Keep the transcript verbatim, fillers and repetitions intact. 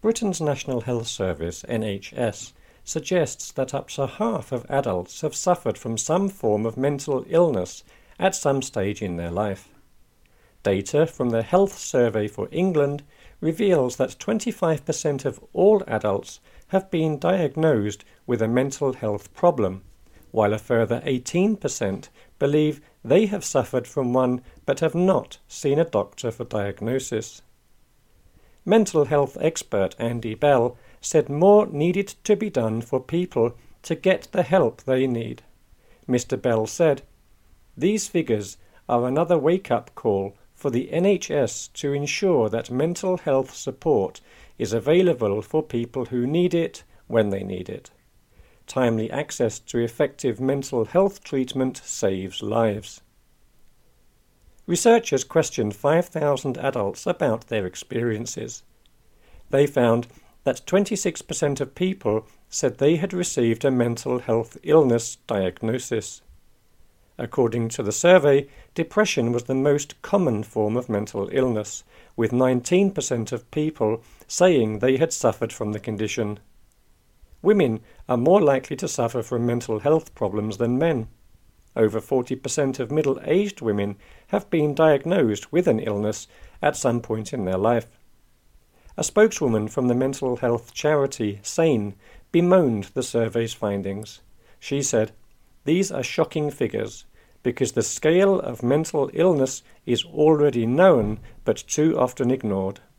Britain's National Health Service, N H S, suggests that up to half of adults have suffered from some form of mental illness at some stage in their life. Data from the Health Survey for England reveals that twenty-five percent of all adults have been diagnosed with a mental health problem, while a further eighteen percent believe they have suffered from one but have not seen a doctor for diagnosis. Mental health expert Andy Bell said more needed to be done for people to get the help they need. Mister Bell said, "These figures are another wake-up call for the N H S to ensure that mental health support is available for people who need it when they need it. Timely access to effective mental health treatment saves lives." Researchers questioned five thousand adults about their experiences. They found that twenty-six percent of people said they had received a mental health illness diagnosis. According to the survey, depression was the most common form of mental illness, with nineteen percent of people saying they had suffered from the condition. Women are more likely to suffer from mental health problems than men. Over forty percent of middle-aged women have been diagnosed with an illness at some point in their life. A spokeswoman from the mental health charity SANE bemoaned the survey's findings. She said, "These are shocking figures, because the scale of mental illness is already known but too often ignored."